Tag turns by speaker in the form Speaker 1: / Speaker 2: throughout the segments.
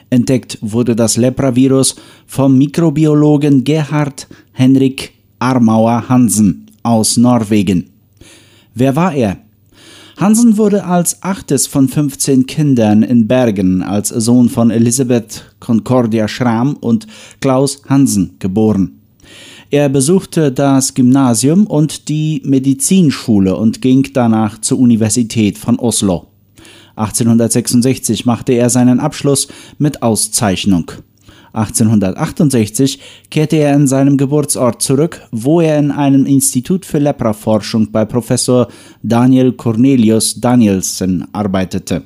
Speaker 1: Entdeckt wurde das Lepravirus vom Mikrobiologen Gerhard Henrik Armauer Hansen aus Norwegen. Wer war er? Hansen wurde als 8. von 15 Kindern in Bergen als Sohn von Elisabeth Concordia Schram und Klaus Hansen geboren. Er besuchte das Gymnasium und die Medizinschule und ging danach zur Universität von Oslo. 1866 machte er seinen Abschluss mit Auszeichnung. 1868 kehrte er in seinem Geburtsort zurück, wo er in einem Institut für Lepraforschung bei Professor Daniel Cornelius Danielsen arbeitete.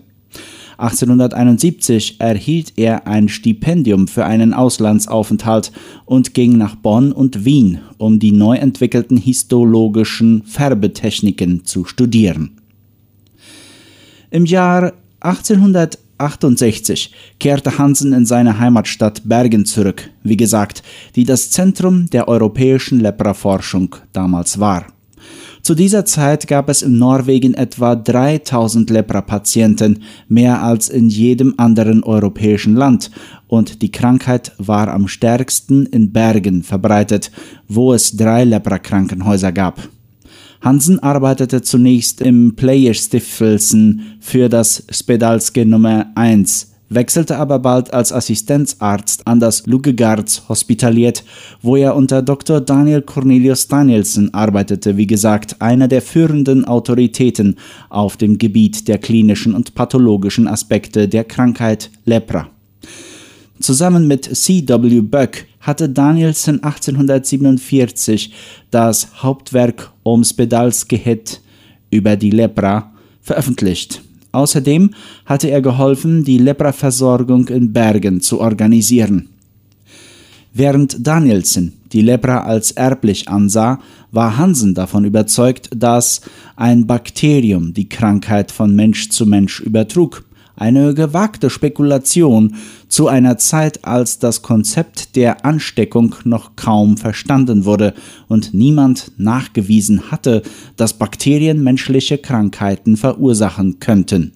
Speaker 1: 1871 erhielt er ein Stipendium für einen Auslandsaufenthalt und ging nach Bonn und Wien, um die neu entwickelten histologischen Färbetechniken zu studieren. Im Jahr 1868 kehrte Hansen in seine Heimatstadt Bergen zurück, wie gesagt, die das Zentrum der europäischen Lepraforschung damals war. Zu dieser Zeit gab es in Norwegen etwa 3000 Lepra-Patienten, mehr als in jedem anderen europäischen Land, und die Krankheit war am stärksten in Bergen verbreitet, wo es 3 Lepra-Krankenhäuser gab. Hansen arbeitete zunächst im Pleierstiftelsen für das Spedalske Nummer 1, wechselte aber bald als Assistenzarzt an das Luggegards Hospitaliet, wo er unter Dr. Daniel Cornelius Danielsen arbeitete, wie gesagt, einer der führenden Autoritäten auf dem Gebiet der klinischen und pathologischen Aspekte der Krankheit Lepra. Zusammen mit C.W. Buck hatte Danielsen 1847 das Hauptwerk Om Spedalskhet über die Lepra veröffentlicht. Außerdem hatte er geholfen, die Lepraversorgung in Bergen zu organisieren. Während Danielsen die Lepra als erblich ansah, war Hansen davon überzeugt, dass ein Bakterium die Krankheit von Mensch zu Mensch übertrug. Eine gewagte Spekulation zu einer Zeit, als das Konzept der Ansteckung noch kaum verstanden wurde und niemand nachgewiesen hatte, dass Bakterien menschliche Krankheiten verursachen könnten.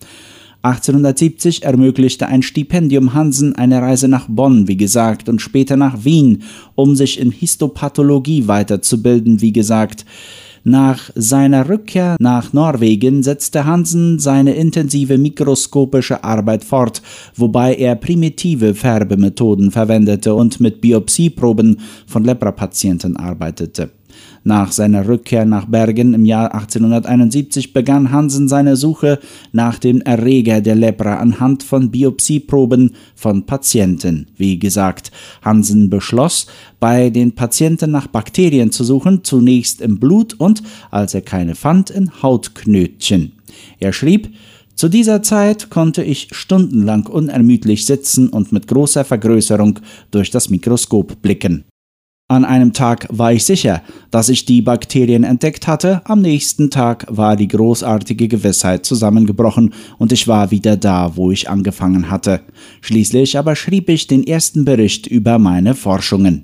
Speaker 1: 1870 ermöglichte ein Stipendium Hansen eine Reise nach Bonn, wie gesagt, und später nach Wien, um sich in Histopathologie weiterzubilden, wie gesagt. Nach seiner Rückkehr nach Norwegen setzte Hansen seine intensive mikroskopische Arbeit fort, wobei er primitive Färbemethoden verwendete und mit Biopsieproben von Lepra-Patienten arbeitete. Nach seiner Rückkehr nach Bergen im Jahr 1871 begann Hansen seine Suche nach dem Erreger der Lepra anhand von Biopsieproben von Patienten. Wie gesagt, Hansen beschloss, bei den Patienten nach Bakterien zu suchen, zunächst im Blut und, als er keine fand, in Hautknötchen. Er schrieb: Zu dieser Zeit konnte ich stundenlang unermüdlich sitzen und mit großer Vergrößerung durch das Mikroskop blicken. An einem Tag war ich sicher, dass ich die Bakterien entdeckt hatte, am nächsten Tag war die großartige Gewissheit zusammengebrochen und ich war wieder da, wo ich angefangen hatte. Schließlich aber schrieb ich den ersten Bericht über meine Forschungen.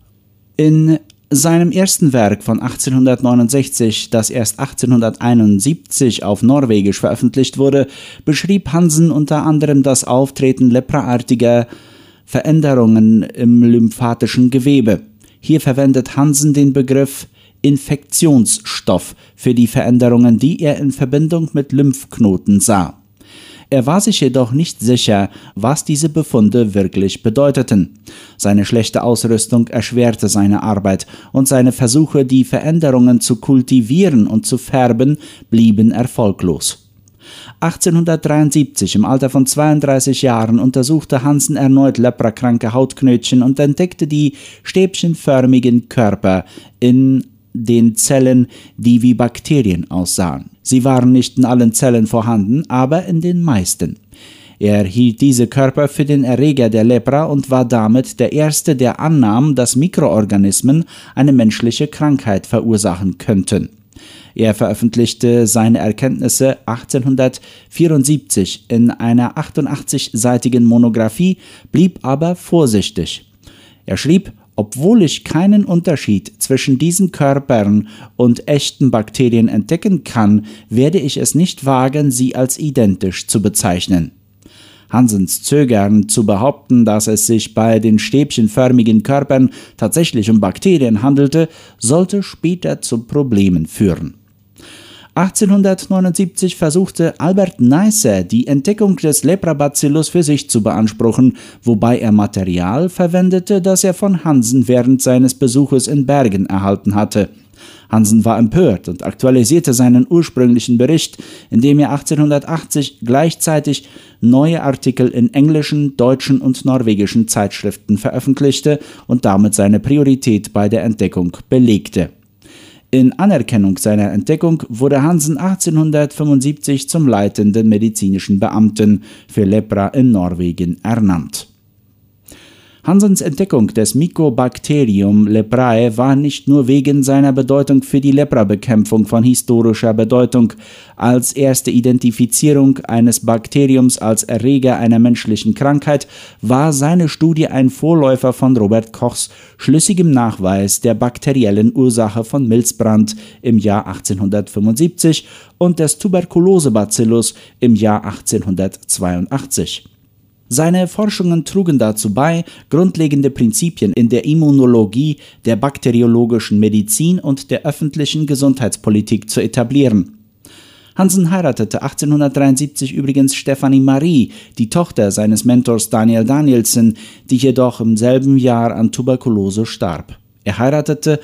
Speaker 1: In seinem ersten Werk von 1869, das erst 1871 auf Norwegisch veröffentlicht wurde, beschrieb Hansen unter anderem das Auftreten lepraartiger Veränderungen im lymphatischen Gewebe. Hier verwendet Hansen den Begriff Infektionsstoff für die Veränderungen, die er in Verbindung mit Lymphknoten sah. Er war sich jedoch nicht sicher, was diese Befunde wirklich bedeuteten. Seine schlechte Ausrüstung erschwerte seine Arbeit und seine Versuche, die Veränderungen zu kultivieren und zu färben, blieben erfolglos. 1873, im Alter von 32 Jahren, untersuchte Hansen erneut leprakranke Hautknötchen und entdeckte die stäbchenförmigen Körper in den Zellen, die wie Bakterien aussahen. Sie waren nicht in allen Zellen vorhanden, aber in den meisten. Er hielt diese Körper für den Erreger der Lepra und war damit der Erste, der annahm, dass Mikroorganismen eine menschliche Krankheit verursachen könnten. Er veröffentlichte seine Erkenntnisse 1874 in einer 88-seitigen Monographie, blieb aber vorsichtig. Er schrieb: Obwohl ich keinen Unterschied zwischen diesen Körpern und echten Bakterien entdecken kann, werde ich es nicht wagen, sie als identisch zu bezeichnen. Hansens Zögern zu behaupten, dass es sich bei den stäbchenförmigen Körpern tatsächlich um Bakterien handelte, sollte später zu Problemen führen. 1879 versuchte Albert Neisser, die Entdeckung des Leprabacillus für sich zu beanspruchen, wobei er Material verwendete, das er von Hansen während seines Besuches in Bergen erhalten hatte. Hansen war empört und aktualisierte seinen ursprünglichen Bericht, indem er 1880 gleichzeitig neue Artikel in englischen, deutschen und norwegischen Zeitschriften veröffentlichte und damit seine Priorität bei der Entdeckung belegte. In Anerkennung seiner Entdeckung wurde Hansen 1875 zum leitenden medizinischen Beamten für Lepra in Norwegen ernannt. Hansens Entdeckung des Mycobacterium leprae war nicht nur wegen seiner Bedeutung für die Leprabekämpfung von historischer Bedeutung. Als erste Identifizierung eines Bakteriums als Erreger einer menschlichen Krankheit war seine Studie ein Vorläufer von Robert Kochs schlüssigem Nachweis der bakteriellen Ursache von Milzbrand im Jahr 1875 und des Tuberkulosebacillus im Jahr 1882. Seine Forschungen trugen dazu bei, grundlegende Prinzipien in der Immunologie, der bakteriologischen Medizin und der öffentlichen Gesundheitspolitik zu etablieren. Hansen heiratete 1873 übrigens Stephanie Marie, die Tochter seines Mentors Daniel Danielsen, die jedoch im selben Jahr an Tuberkulose starb. Er heiratete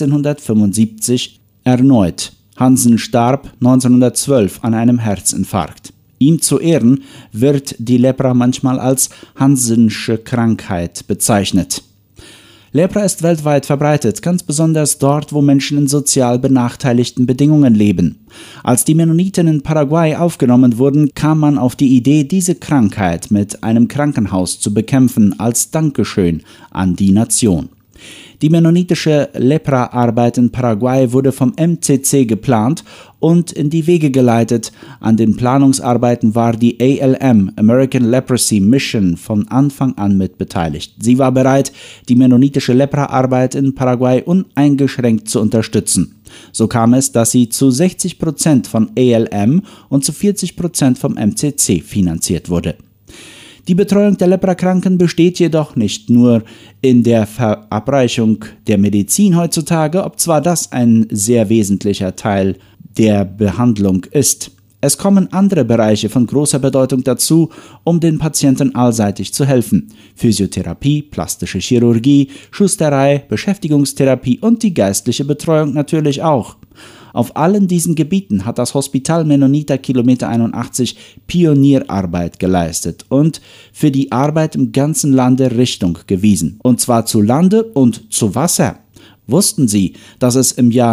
Speaker 1: 1875 erneut. Hansen starb 1912 an einem Herzinfarkt. Ihm zu Ehren wird die Lepra manchmal als Hansensche Krankheit bezeichnet. Lepra ist weltweit verbreitet, ganz besonders dort, wo Menschen in sozial benachteiligten Bedingungen leben. Als die Mennoniten in Paraguay aufgenommen wurden, kam man auf die Idee, diese Krankheit mit einem Krankenhaus zu bekämpfen, als Dankeschön an die Nation. Die mennonitische Lepra-Arbeit in Paraguay wurde vom MCC geplant und in die Wege geleitet. An den Planungsarbeiten war die ALM, American Leprosy Mission, von Anfang an mit beteiligt. Sie war bereit, die mennonitische Lepra-Arbeit in Paraguay uneingeschränkt zu unterstützen. So kam es, dass sie zu 60% von ALM und zu 40% vom MCC finanziert wurde. Die Betreuung der Leprakranken besteht jedoch nicht nur in der Verabreichung der Medizin heutzutage, obzwar das ein sehr wesentlicher Teil der Behandlung ist. Es kommen andere Bereiche von großer Bedeutung dazu, um den Patienten allseitig zu helfen. Physiotherapie, plastische Chirurgie, Schusterei, Beschäftigungstherapie und die geistliche Betreuung natürlich auch. Auf allen diesen Gebieten hat das Hospital Mennonita Kilometer 81 Pionierarbeit geleistet und für die Arbeit im ganzen Lande Richtung gewiesen. Und zwar zu Lande und zu Wasser. Wussten Sie, dass es im Jahr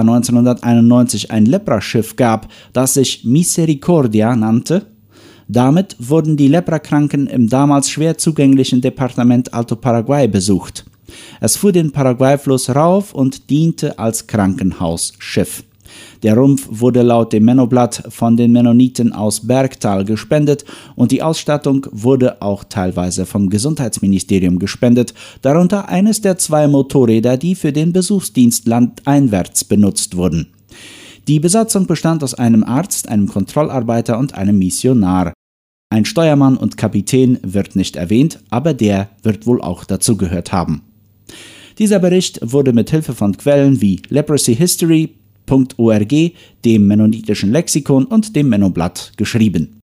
Speaker 1: 1991 ein Lepraschiff gab, das sich Misericordia nannte? Damit wurden die Leprakranken im damals schwer zugänglichen Departement Alto Paraguay besucht. Es fuhr den Paraguay-Fluss rauf und diente als Krankenhausschiff. Der Rumpf wurde laut dem Mennoblatt von den Mennoniten aus Bergtal gespendet und die Ausstattung wurde auch teilweise vom Gesundheitsministerium gespendet, darunter eines der 2 Motorräder, die für den Besuchsdienst landeinwärts benutzt wurden. Die Besatzung bestand aus einem Arzt, einem Kontrollarbeiter und einem Missionar. Ein Steuermann und Kapitän wird nicht erwähnt, aber der wird wohl auch dazugehört haben. Dieser Bericht wurde mit Hilfe von Quellen wie leprosyhistory.org, dem Mennonitischen Lexikon und dem Mennoblatt geschrieben.